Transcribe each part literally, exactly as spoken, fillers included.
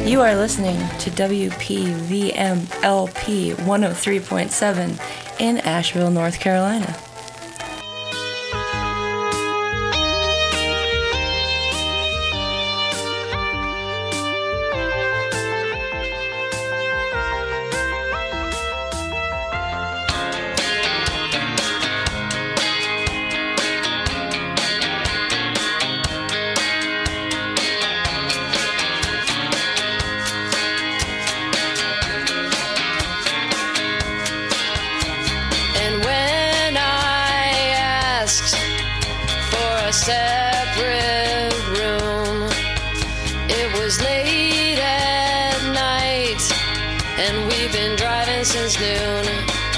You are listening to W P V M L P one oh three point seven in Asheville, North Carolina. Since noon.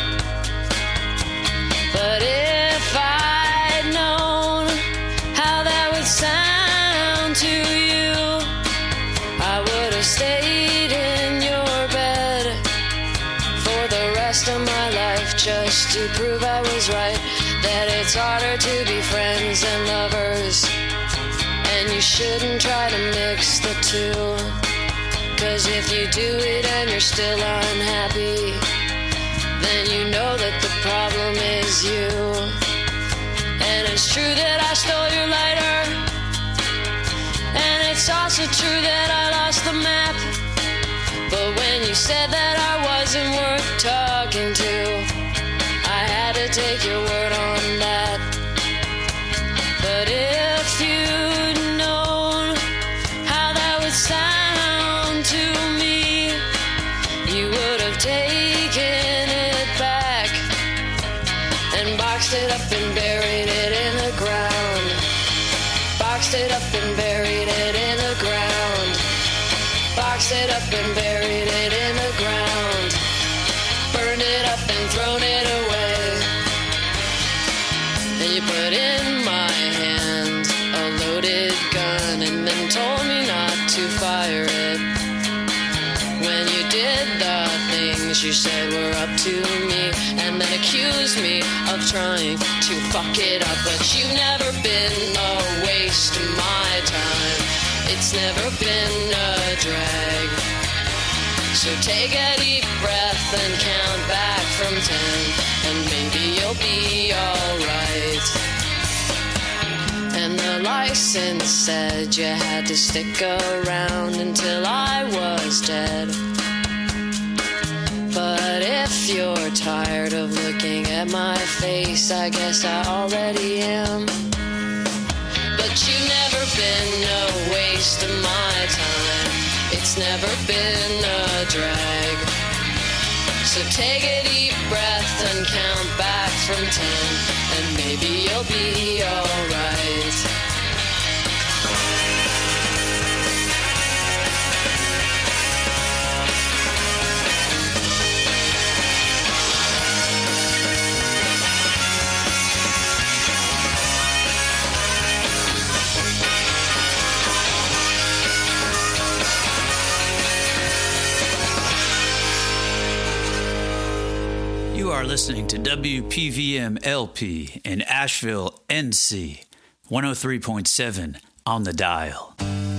But if I'd known how that would sound to you, I would have stayed in your bed for the rest of my life, just to prove I was right, that it's harder to be friends than lovers, and you shouldn't try to mix the two. 'Cause if you do it and you're still unhappy, then you know that the problem is you. And it's true that I stole your lighter, and it's also true that I lost the map. But when you said that I wasn't worth talking to, I had to take your word on that. But if you'd known how that would sound to me, you would have taken it back and boxed it up and buried it in the ground. Boxed it up and buried it in the ground. Boxed it up and buried it in the ground. Burned it up and thrown it away. Then you put in my hand a loaded gun and then told me not to fire it. When you did the things you said were up to me, and then accused me of trying to fuck it up. But you've never been a waste of my time. It's never been a drag. So take a deep breath and count back from ten, and maybe you'll be alright. And the license said you had to stick around until I was dead. But if you're tired of looking at my face, I guess I already am. But you've never been a waste of my time. It's never been a drag. So take a deep breath and count back from ten, and maybe you'll be alright. You are listening to W P V M L P in Asheville, N C, one oh three point seven on the dial.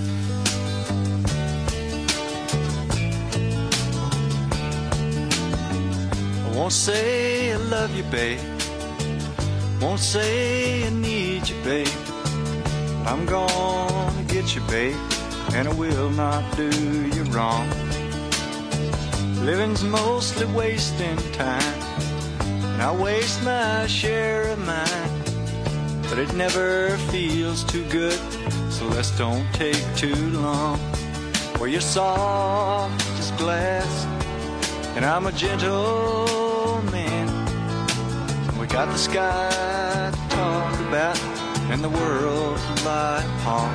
I won't say I love you, babe. Won't say I need you, babe. But I'm gonna get you, babe, and I will not do you wrong. Living's mostly wasting time, and I waste my share of mine. But it never feels too good, so let's don't take too long. Well, you're soft as glass, and I'm a gentle man. We got the sky to talk about and the world to lie upon.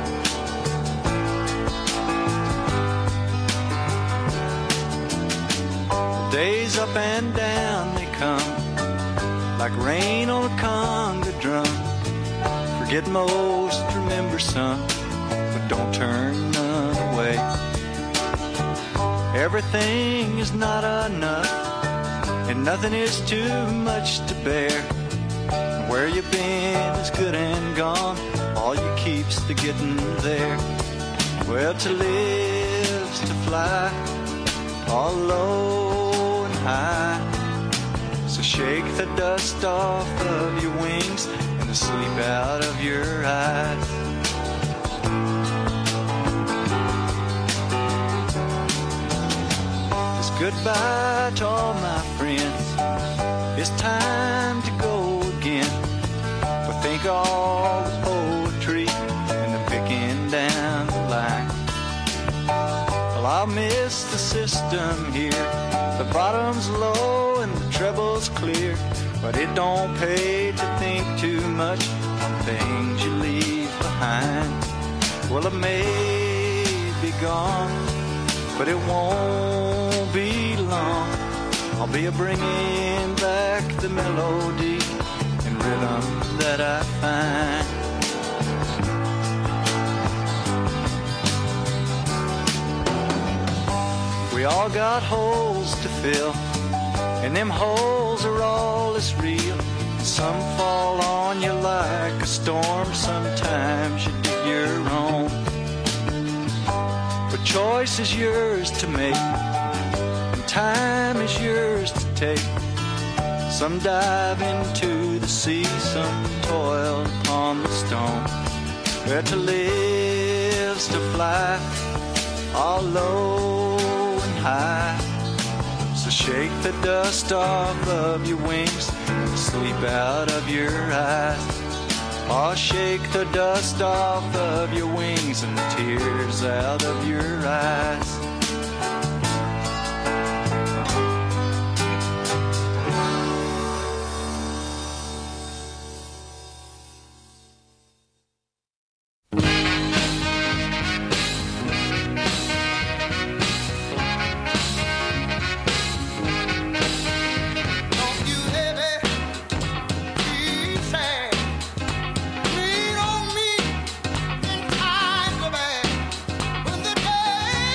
Days up and down they come, like rain on a conga drum. Forget most, remember some, but don't turn none away. Everything is not enough, and nothing is too much to bear. Where you've been is good and gone, all you keep's the getting there. Well, to live's to fly all low and high. So shake the dust off of your wings and the sleep out of your eyes. It's goodbye to all my friends. It's time to go again. But think all the poetry and the picking down the line. Well, I'll miss the system here. The bottom's low and the treble's clear. But it don't pay to think too much on things you leave behind. Well, it may be gone, but it won't be long. I'll be a-bringing back the melody and rhythm that I find. We all got holes to fill, and them holes are all that's real. Some fall on you like a storm, sometimes you dig your own. But choice is yours to make, and time is yours to take. Some dive into the sea, some toil upon the stone. Where to live's to fly, all low and high. So shake the dust off of your wings and the sleep out of your eyes. Oh, shake the dust off of your wings and the tears out of your eyes. Lean on me in times of bad. When the day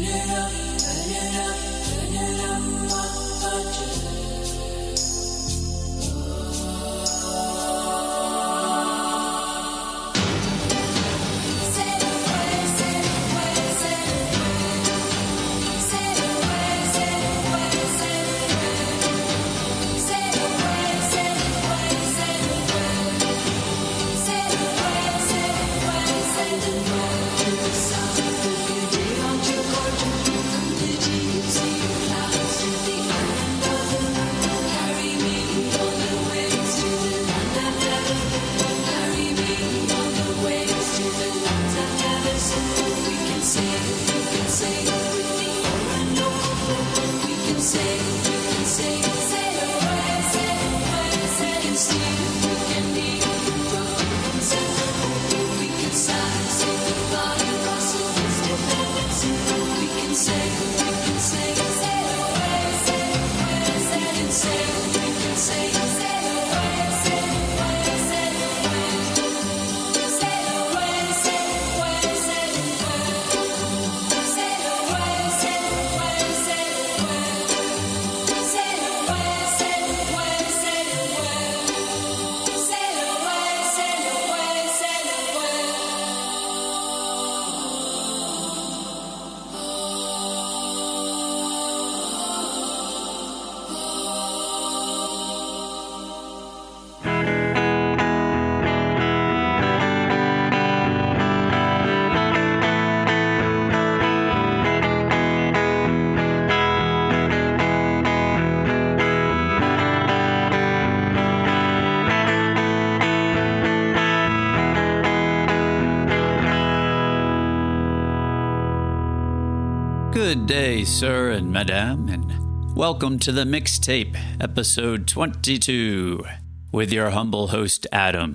Good day, sir and madame, and welcome to the mixtape, episode twenty-two, with your humble host, Adam.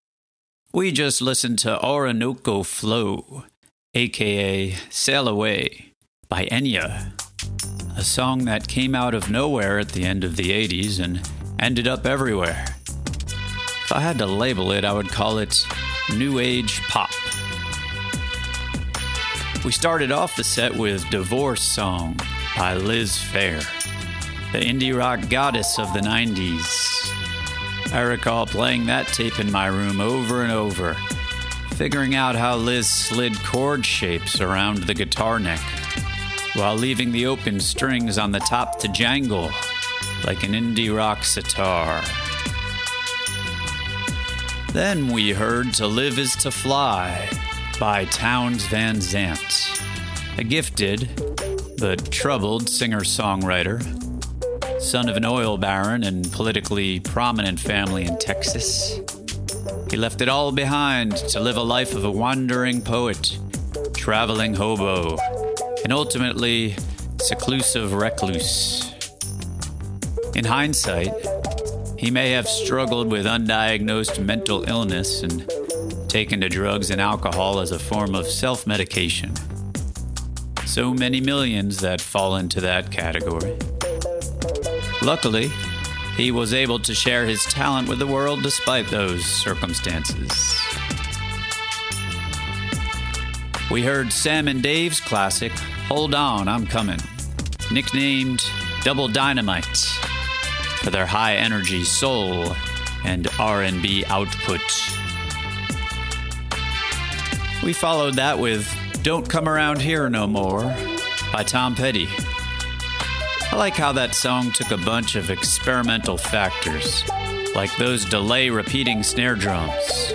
We just listened to Orinoco Flow, aka Sail Away, by Enya, a song that came out of nowhere at the end of the eighties and ended up everywhere. If I had to label it, I would call it New Age Pop. We started off the set with Divorce Song by Liz Phair, the indie rock goddess of the nineties. I recall playing that tape in my room over and over, figuring out how Liz slid chord shapes around the guitar neck, while leaving the open strings on the top to jangle like an indie rock sitar. Then we heard To Live Is To Fly by Townes Van Zandt, a gifted but troubled singer-songwriter, son of an oil baron and politically prominent family in Texas. He left it all behind to live a life of a wandering poet, traveling hobo, and ultimately seclusive recluse. In hindsight, he may have struggled with undiagnosed mental illness and taken to drugs and alcohol as a form of self-medication. So many millions that fall into that category. Luckily, he was able to share his talent with the world despite those circumstances. We heard Sam and Dave's classic, Hold On, I'm Coming, nicknamed Double Dynamite, for their high-energy soul and R and B output. We followed that with Don't Come Around Here No More by Tom Petty. I like how that song took a bunch of experimental factors, like those delay repeating snare drums,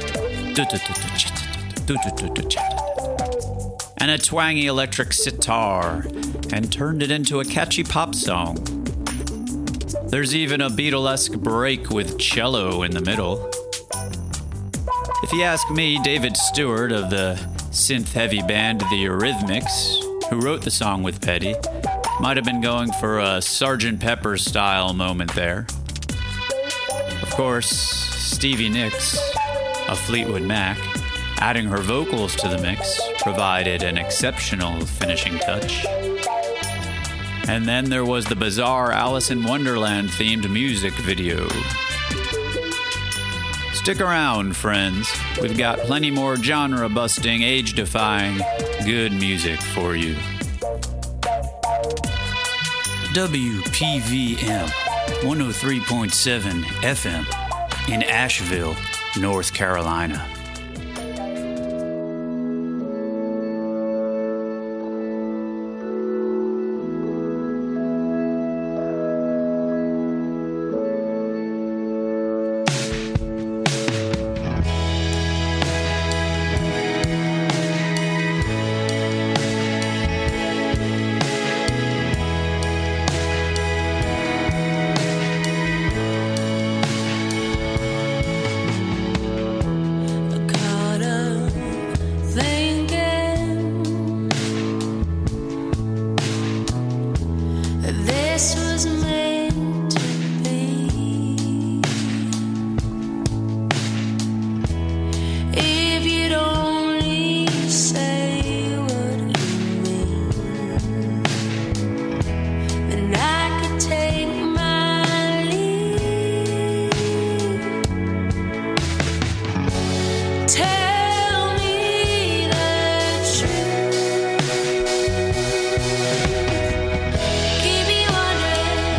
and a twangy electric sitar, and turned it into a catchy pop song. There's even a Beatlesque break with cello in the middle. If you ask me, David Stewart of the synth-heavy band The Eurythmics, who wrote the song with Petty, might have been going for a Sergeant Pepper-style moment there. Of course, Stevie Nicks of Fleetwood Mac, adding her vocals to the mix, provided an exceptional finishing touch. And then there was the bizarre Alice in Wonderland-themed music video. Stick around, friends. We've got plenty more genre-busting, age-defying, good music for you. W P V M one oh three point seven F M in Asheville, North Carolina. Keep me wondering.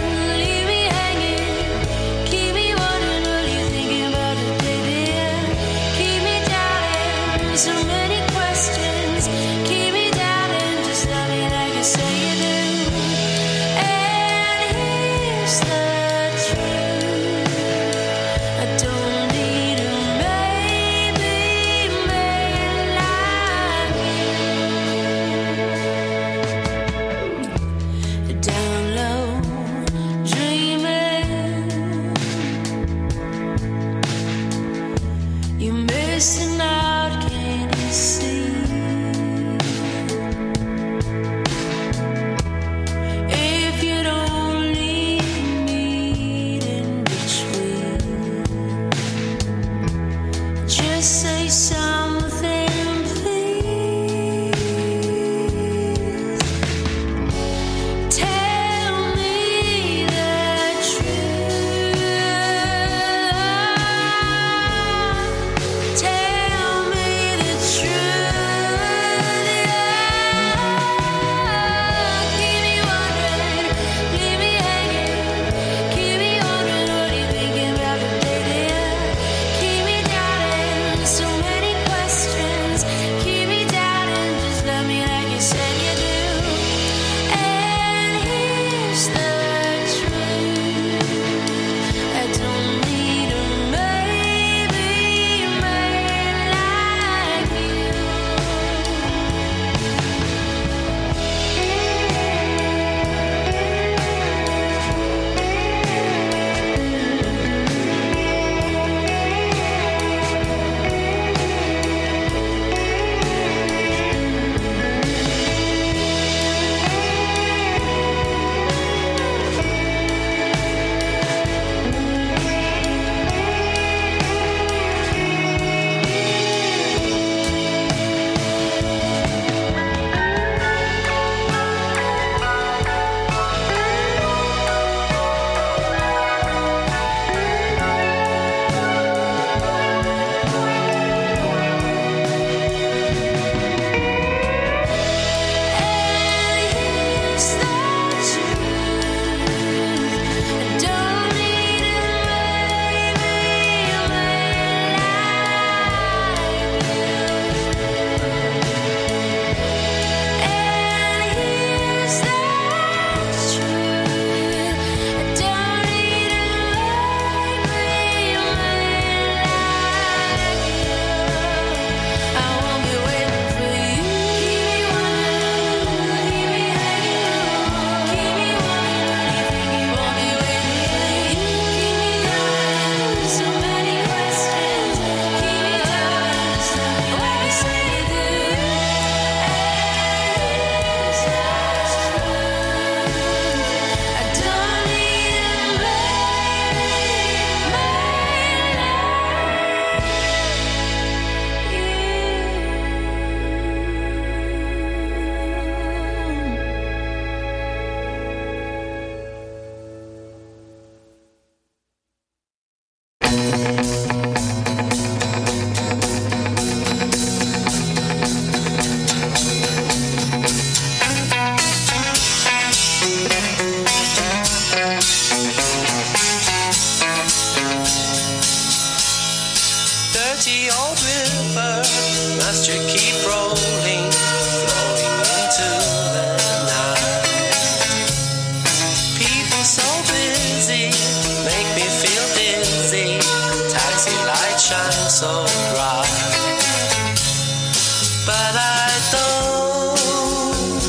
shine so bright. But I don't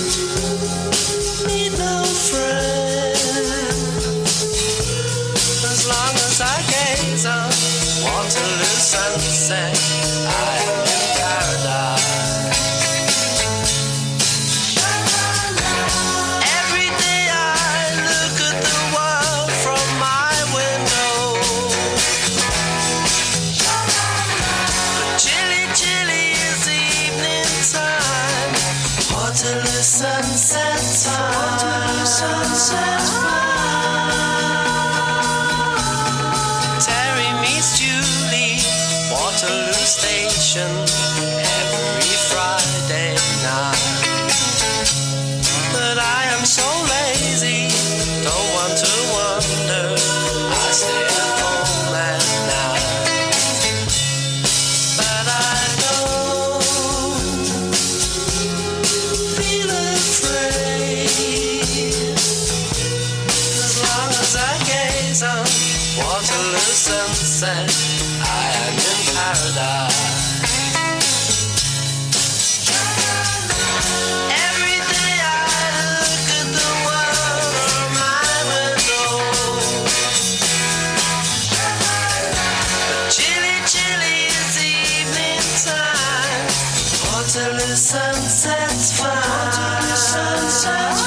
need no friend as long as I gaze on Waterloo sunset. I am in paradise. Every day I look at the world from my window. But chilly, chilly is the evening time. Waterloo sunset time. Waterloo sunset time. Terry meets Julie, Waterloo Station, every Friday night. But I am so lazy, don't want to wander. I stay at home at night. But I don't feel afraid as long as I gaze on Waterloo sunset. I am in paradise. Every day I look at the world from my window. But chilly, chilly is the evening time. Waterloo sunset's fine. Waterloo sunset's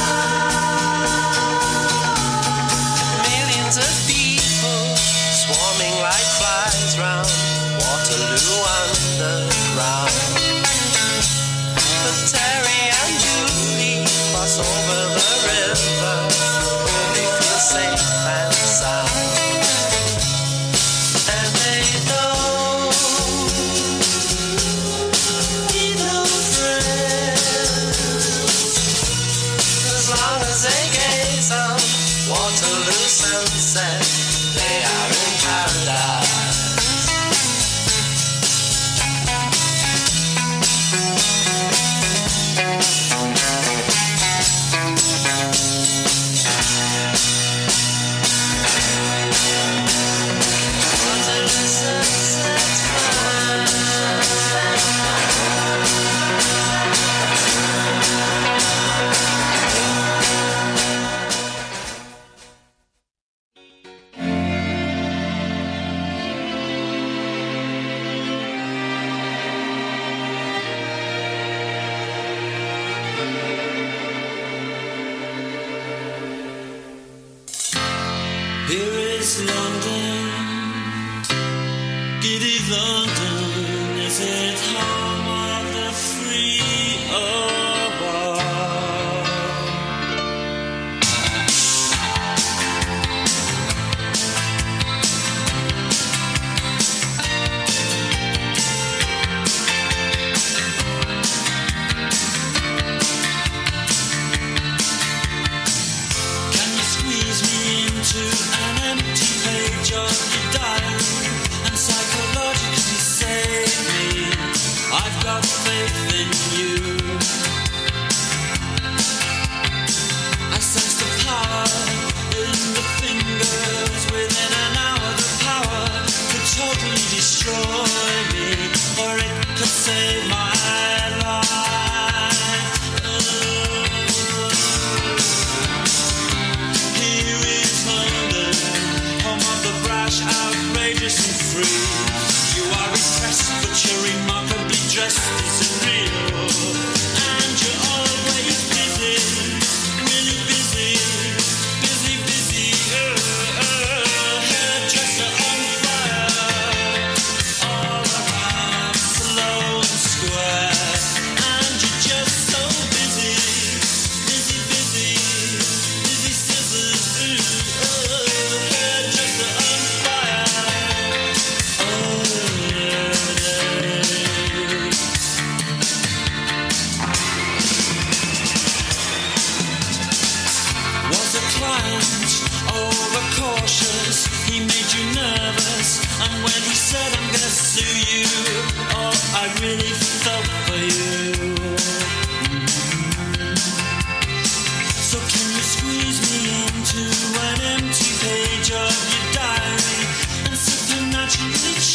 fine. Millions of people swarming like flies round Waterloo Underground. But Terry and Julie cross over the river. They feel safe and sound. And they don't need no friends as long as they gaze on Waterloo sunset. They are in paradise. Waterloo sunset's fine. Here is London, giddy London, is it home of the free or wild? Can you squeeze me into an empty page of your diary and psychologically save me? I've got faith in you. I sense the power in the fingers. Within an hour the power could totally destroy me, or it could save my life. Here is London, home of the brash, outrageous and free. You are repressed, but you're remarkably dressed. Is it real? And you're always busy, really busy, busy, busy. Uh, uh, hairdresser on fire, all around Sloane Square. And you're just so busy, busy, busy, busy scissors. Uh, uh, hairdresser on fire. Oh, yeah, yeah. Was a client overcautious? He made you nervous, and when he said I'm gonna sue you, oh, I really felt for you. So can you squeeze me into an empty page of your diary and supernaturally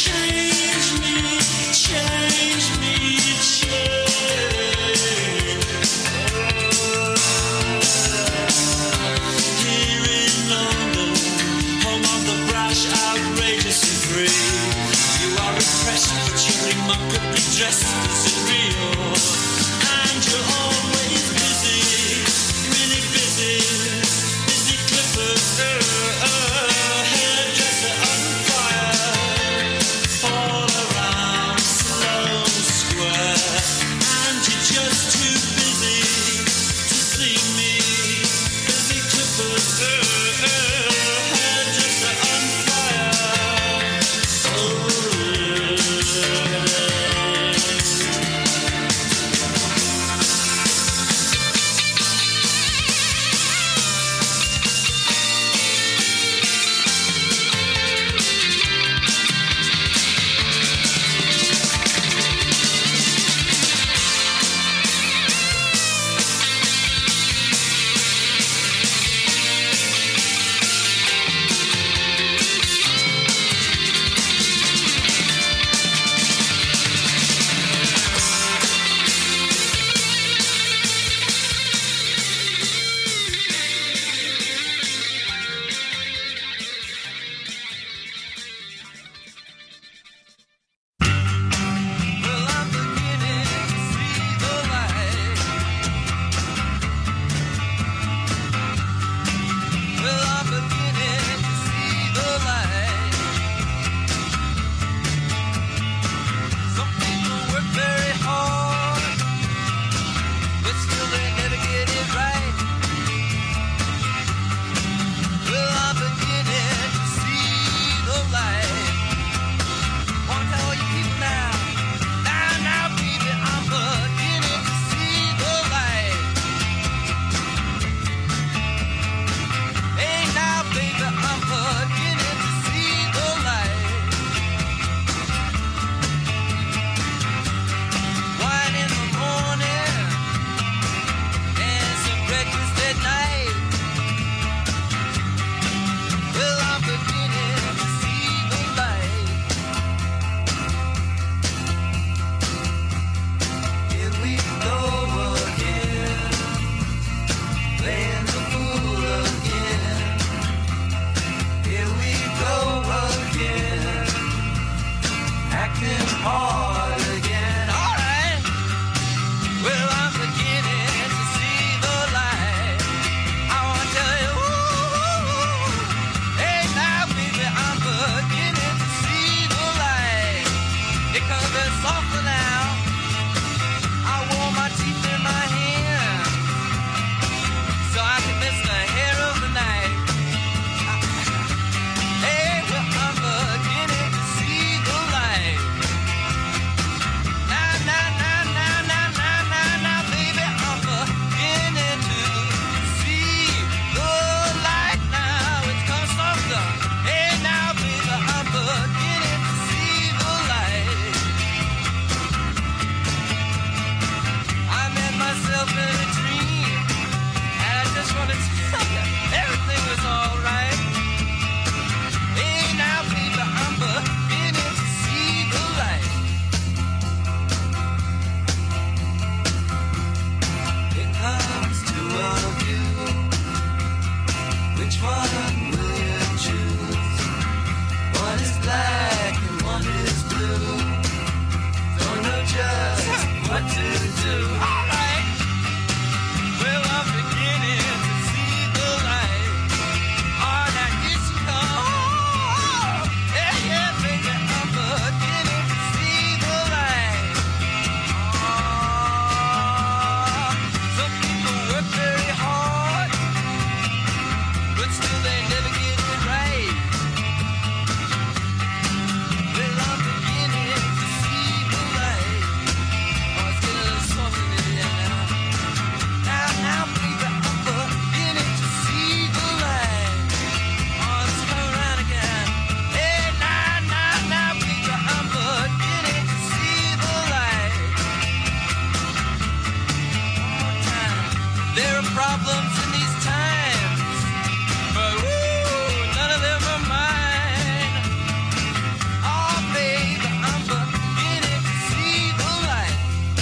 There are problems in these times, but woo, none of them are mine. Oh, babe, I'm beginning to see the light.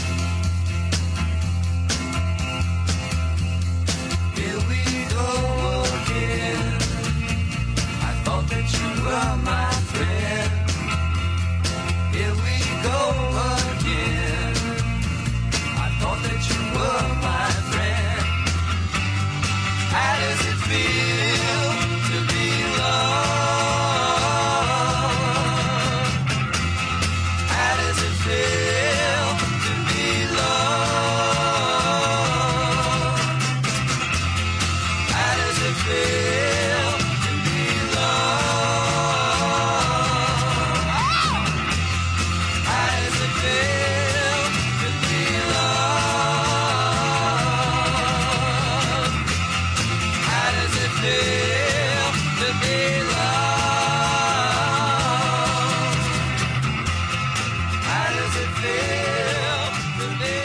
Here we go again. I thought that you were my friend. Here we go again. I thought that you were my friend. How does it feel to be loved? How does it feel to be loved? How does it feel to be loved? How does it feel to be loved? How does it feel to be loved? How does it feel to be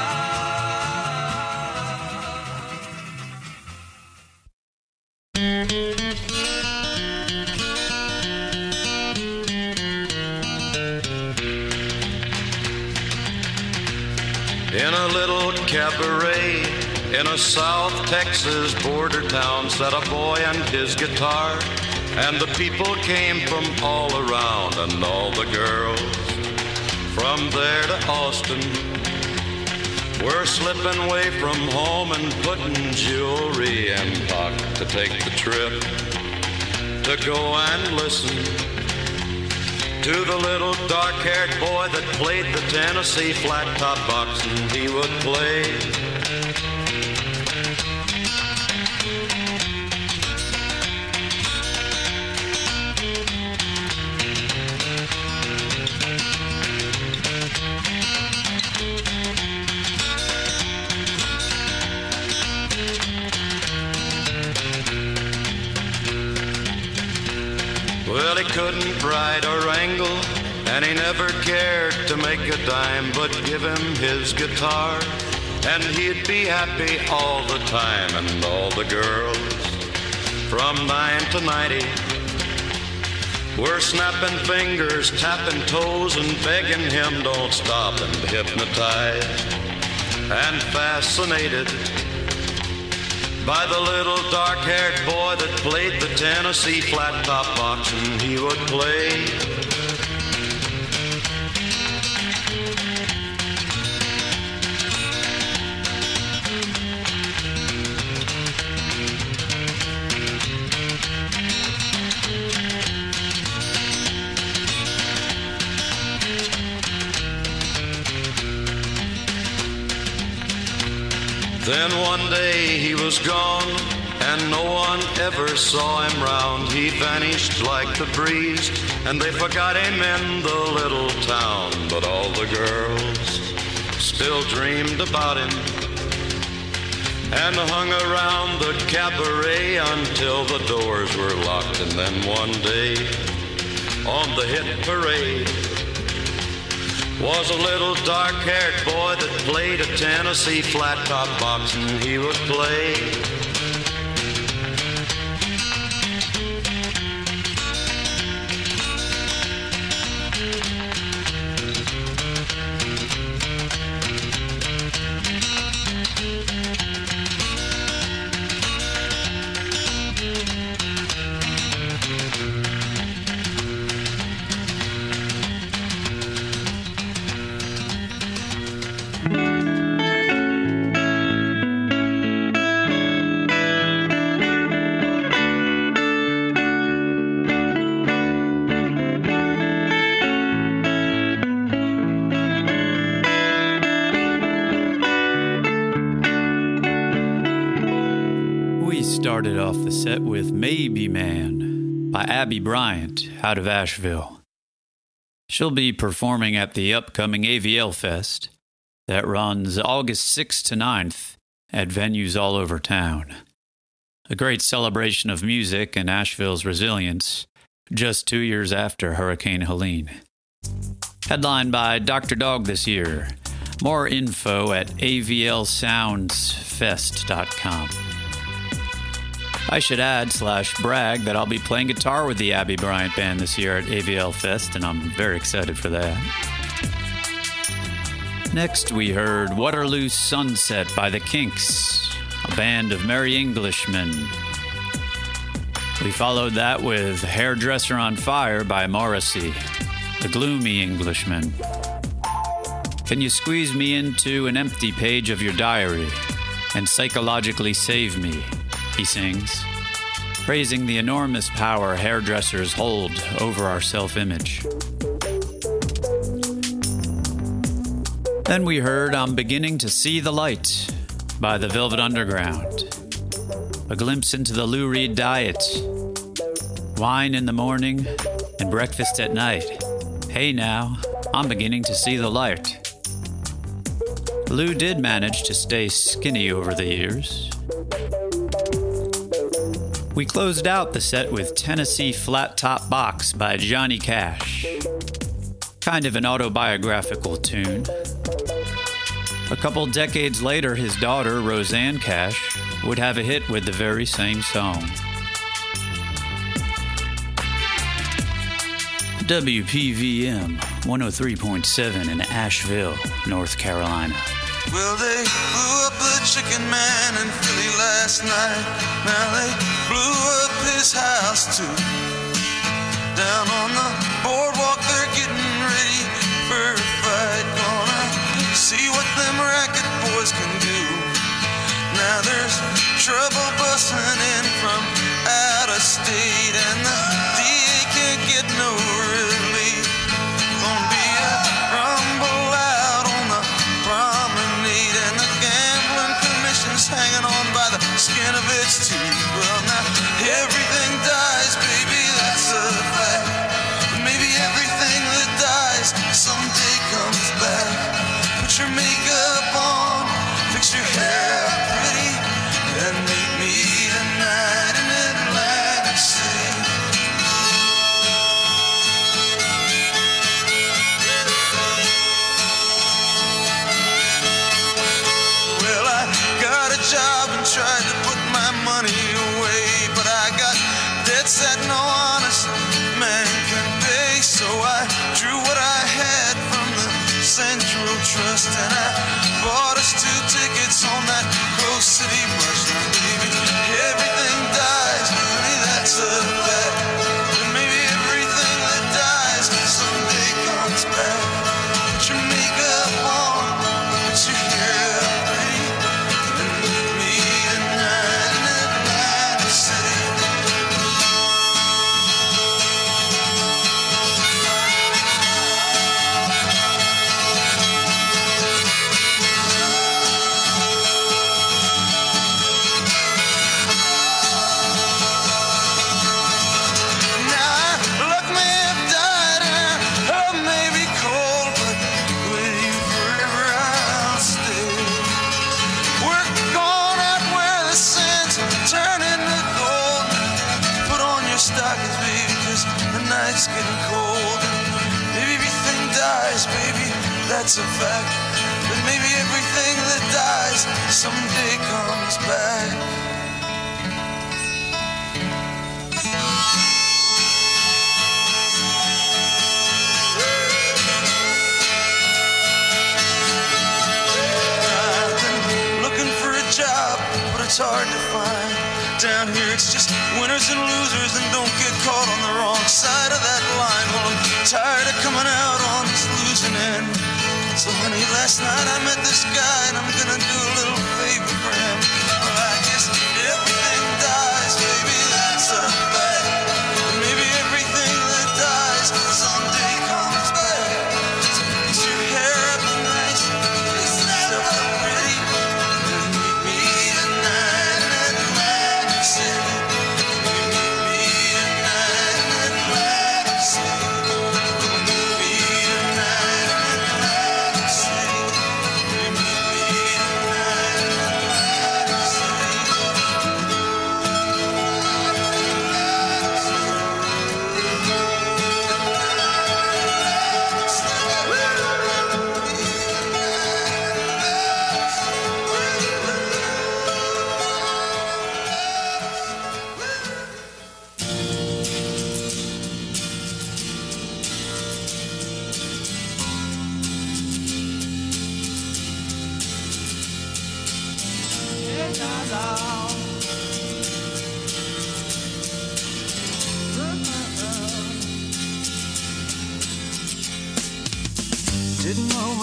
In a little cabaret in a South Texas border town sat a boy and his guitar, and the people came from all around, and all the girls from there to Austin were slipping away from home and putting jewelry in pocket to take the trip to go and listen to the little dark-haired boy that played the Tennessee flat-top box, and he would play. Well, he couldn't ride or wrangle, and he never cared to make a dime, but give him his guitar, and he'd be happy all the time. And all the girls from nine to ninety were snapping fingers, tapping toes, and begging him don't stop, and hypnotized and fascinated by the little dark-haired boy that played the Tennessee flat-top box, and he would play. Then one day he was gone, and no one ever saw him round. He vanished like the breeze, and they forgot him in the little town. But all the girls still dreamed about him and hung around the cabaret until the doors were locked. And then one day on the hit parade was a little dark-haired boy that played a Tennessee flat-top box, and he would play. Started off the set with Maybe Man by Abby Bryant out of Asheville. She'll be performing at the upcoming A V L Fest that runs August sixth to ninth at venues all over town. A great celebration of music and Asheville's resilience just two years after Hurricane Helene. Headlined by Doctor Dog this year, More info at a v l sounds fest dot com. I should add slash brag that I'll be playing guitar with the Abby Bryant Band this year at A V L Fest, and I'm very excited for that. Next, we heard Waterloo Sunset by the Kinks, a band of merry Englishmen. We followed that with Hairdresser on Fire by Morrissey, the gloomy Englishman. Can you squeeze me into an empty page of your diary and psychologically save me? He sings, praising the enormous power hairdressers hold over our self-image. Then we heard I'm Beginning to See the Light by the Velvet Underground. A glimpse into the Lou Reed diet. Wine in the morning and breakfast at night. Hey now, I'm beginning to see the light. Lou did manage to stay skinny over the years. We closed out the set with Tennessee Flat Top Box by Johnny Cash. Kind of an autobiographical tune. A couple decades later, his daughter, Roseanne Cash, would have a hit with the very same song. W P V M one oh three point seven in Asheville, North Carolina. Well, they blew up the chicken man in Philly last night. Now they blew up his house too. Down on the boardwalk, they're getting ready for a fight. Gonna see what them racket boys can do. Now there's trouble busting in from out of state, and the D A can't get no relief. Gonna be a rumble out on the promenade, and the gambling commission's hanging on by the skin of its teeth. Well, now everything dies, baby, that's a fact. But maybe everything that dies someday comes back. Put your makeup on, fix your hair pretty, and meet me tonight in Atlantic City. Well, I got a job and tried to put my money away, but I got debts that no honest man can pay. So I drew what I had from the Central Trust, and I bought us two tickets on that Coast City bus. Now, baby, everything dies, honey, that's a fact. And maybe everything that dies someday comes back. Put your makeup on, put your hair up pretty, and meet me tonight in Atlantic City. It's getting cold, and maybe everything dies, baby, that's a fact. But maybe everything that dies someday comes back. I've been looking for a job, but it's hard to find. Down here it's just winners and losers, and don't get caught on the wrong side of that line. Well, I'm tired of coming out on this losing end. So honey, last night I met this guy, and I'm gonna do a little favor for him. Well, I guess everything dies, baby, that's a fact. Maybe everything that dies someday comes back. So fix your hair up nice, fix yourself up pretty, and meet me tonight in Atlantic City. Meet me tonight in Atlantic City. Meet me tonight in Atlantic City. Meet me tonight in Atlantic City.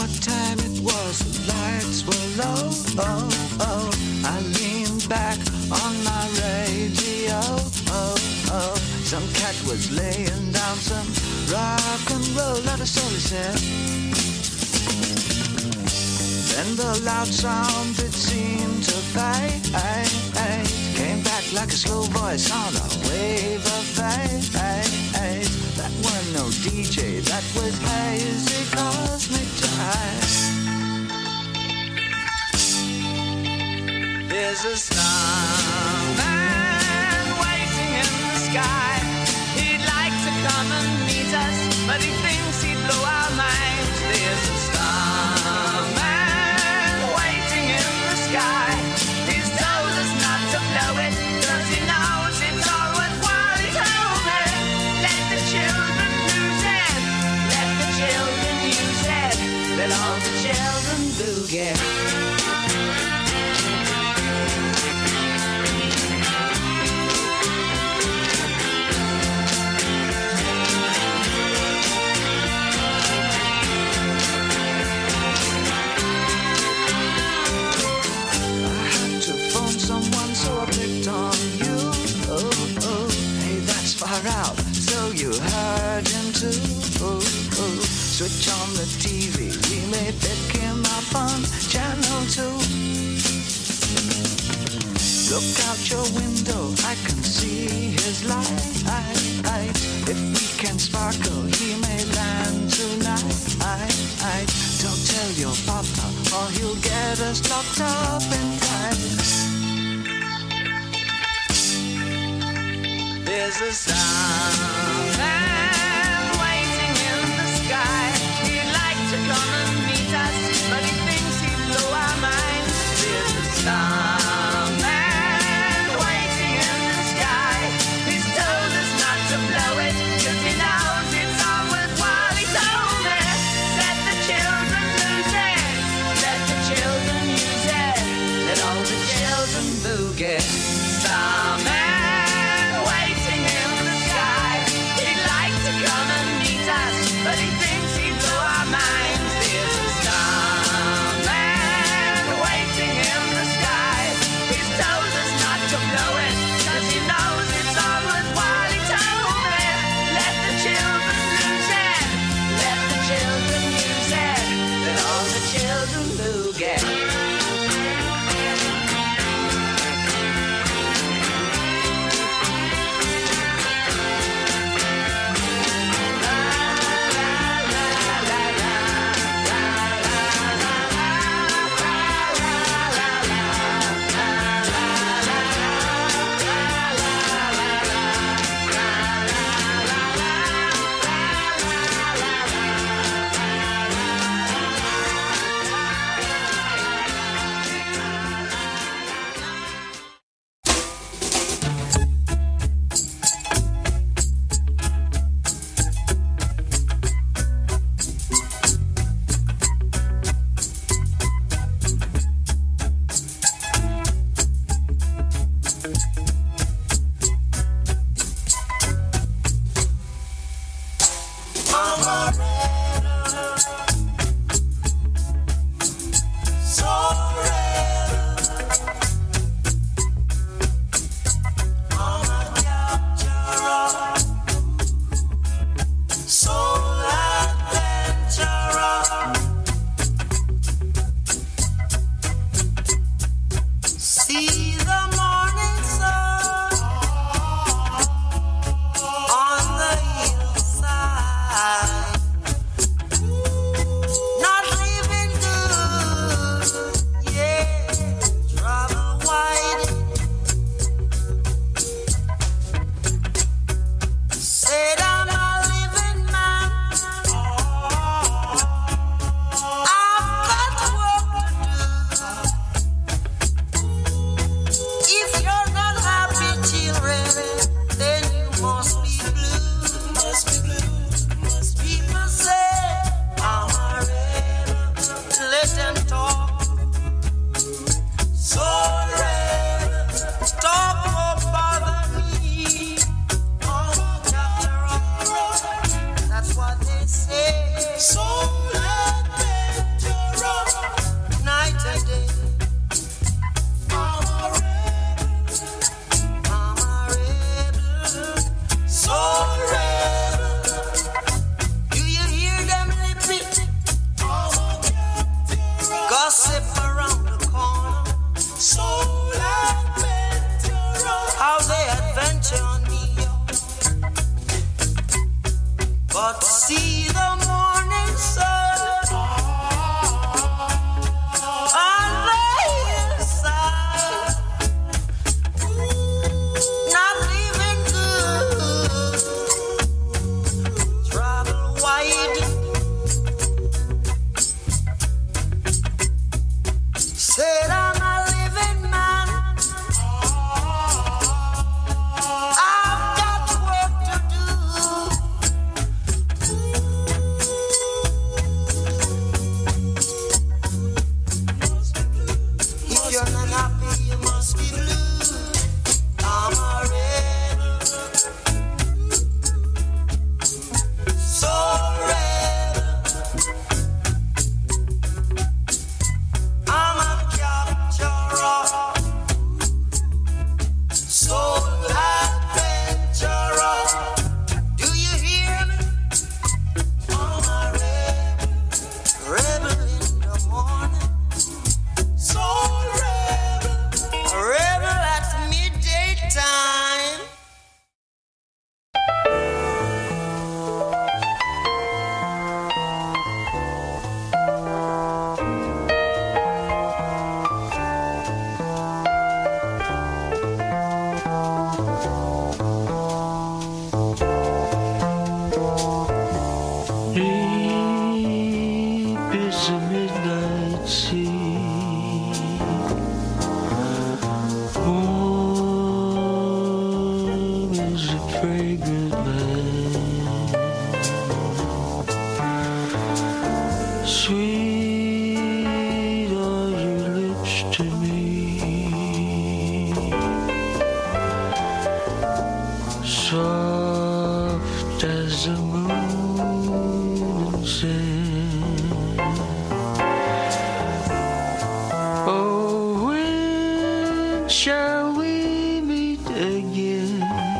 what time it was, the lights were low. Oh, oh. I leaned back on my radio. Oh, oh. Some cat was laying down some rock and roll, not a soul, he said. Then the loud sound that seemed to fade came back like a slow voice on a wave of fate. That wasn't no D J, that was hazy cosmic jive. There's a starman waiting in the sky. He'd like to come and meet us, but he thinks he'd blow our minds. There's a starman waiting in the sky. He's told us not to blow it, cause he knows it's all worthwhile. He told me, let the children lose it, let the children use it, let all the children boogie. Out, so you heard him too. Oh, oh. Switch on the T V, we may pick him up on channel two. Look out your window, I can see his light. If we can sparkle, he may land tonight. Don't tell your papa, or he'll get us locked up in time. There's a starman waiting in the sky. He'd like to come and meet us, but he thinks he'd blow our minds. There's a starman waiting in the sky. He's told us not to blow it, cause he knows it's all worthwhile. He told me, let the children lose it, let the children use it, let all the children boogie. Starman but he thinks he'd blow our minds. There's a starman waiting in the sky. He's told us not to blow it, cause he knows it's all worthwhile. He told me, let the children lose it, let the children use it, let all the children boogie. soft as the moon and sand. Oh, when shall we meet again?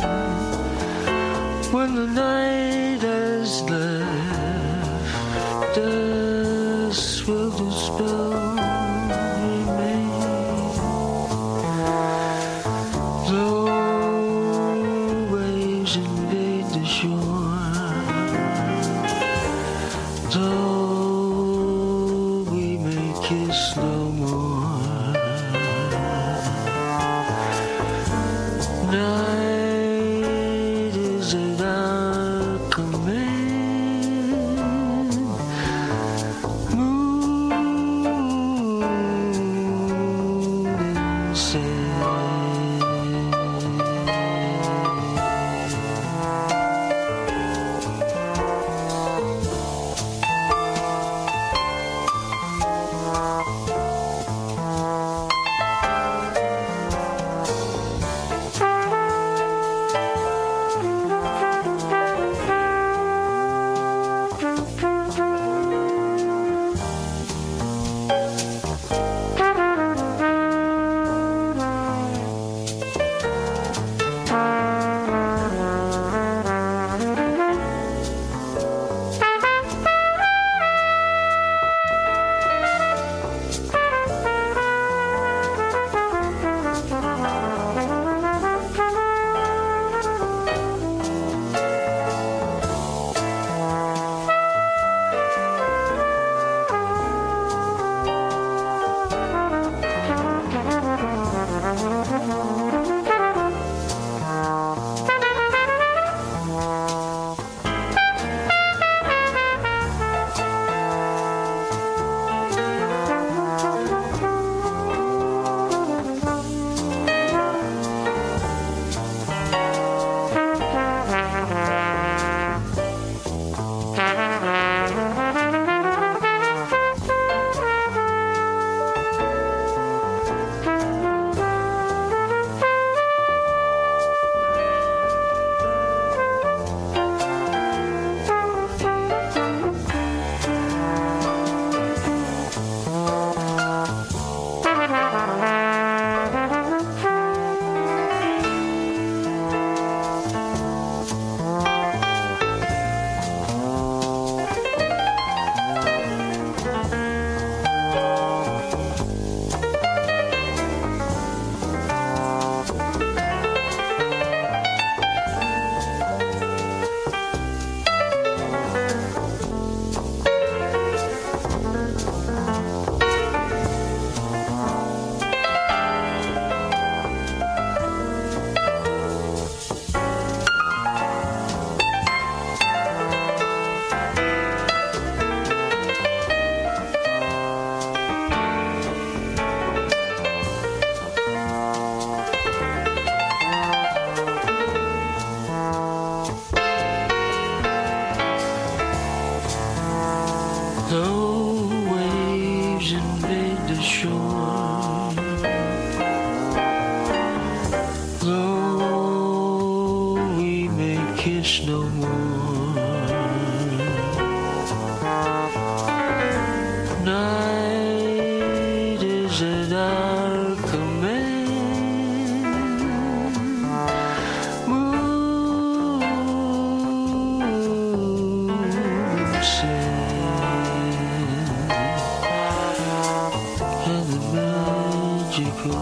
When the night has left us, will the spell remain? Though waves invade the shore, though we may kiss no more, night is at our command. Moon and sand. Though waves invade the shore, though we may kiss no more, night is at our command. Moon and sand, and the magical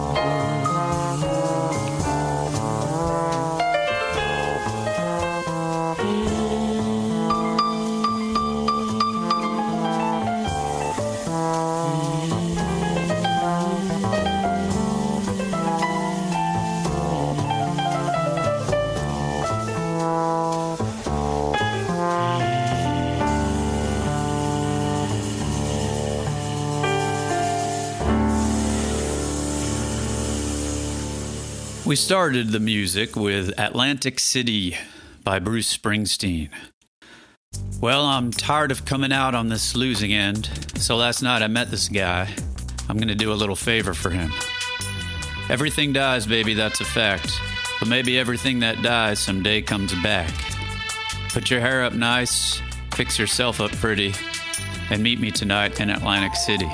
We started the music with Atlantic City by Bruce Springsteen. Well, I'm tired of coming out on this losing end, so last night I met this guy. I'm going to do a little favor for him. Everything dies, baby, that's a fact. But maybe everything that dies someday comes back. Put your hair up nice, fix yourself up pretty, and meet me tonight in Atlantic City.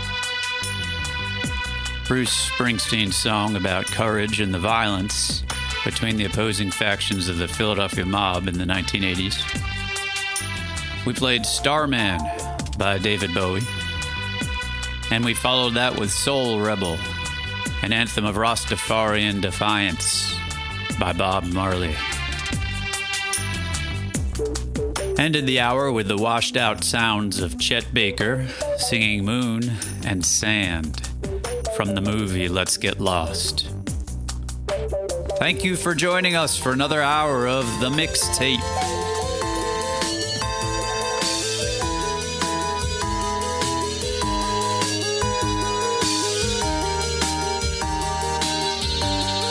Bruce Springsteen's song about courage and the violence between the opposing factions of the Philadelphia mob in the nineteen eighties. We played Starman by David Bowie. And we followed that with Soul Rebel, an anthem of Rastafarian defiance by Bob Marley. Ended the hour with the washed-out sounds of Chet Baker singing Moon and Sand from the movie Let's Get Lost. Thank you for joining us for another hour of The Mixtape.